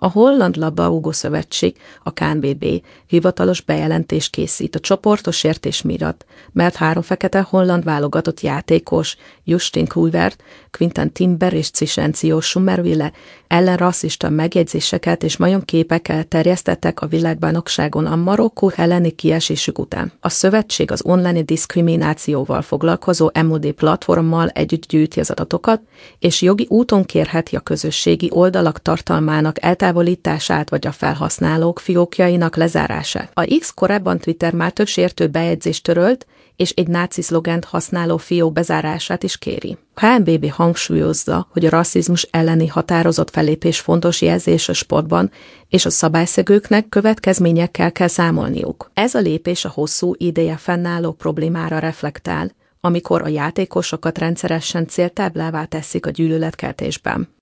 A Holland Labdarúgó Szövetség, a KNVB hivatalos bejelentést készít a csoportos sértés miatt, mert 3 fekete holland válogatott játékos, Justin Kluivert, Quinten Timber és Crescencio Summerville ellen rasszista megjegyzéseket és majomképeket terjesztettek a világbajnokságon a Marokkó elleni kiesésük után. A szövetség az online diszkriminációval foglalkozó MOD platformmal együtt gyűjti az adatokat, és jogi úton kérheti a közösségi oldalak tartalmának eltávolítását vagy a felhasználók fiókjainak lezárását. A X korábban Twitter már több sértő bejegyzést törölt, és egy náci szlogent használó fiók bezárását is kéri. A KNVB hangsúlyozza, hogy a rasszizmus elleni határozott fellépés fontos jelzés a sportban, és a szabályszegőknek következményekkel kell számolniuk. Ez a lépés a hosszú ideje fennálló problémára reflektál, amikor a játékosokat rendszeresen céltáblává teszik a gyűlöletkeltésben.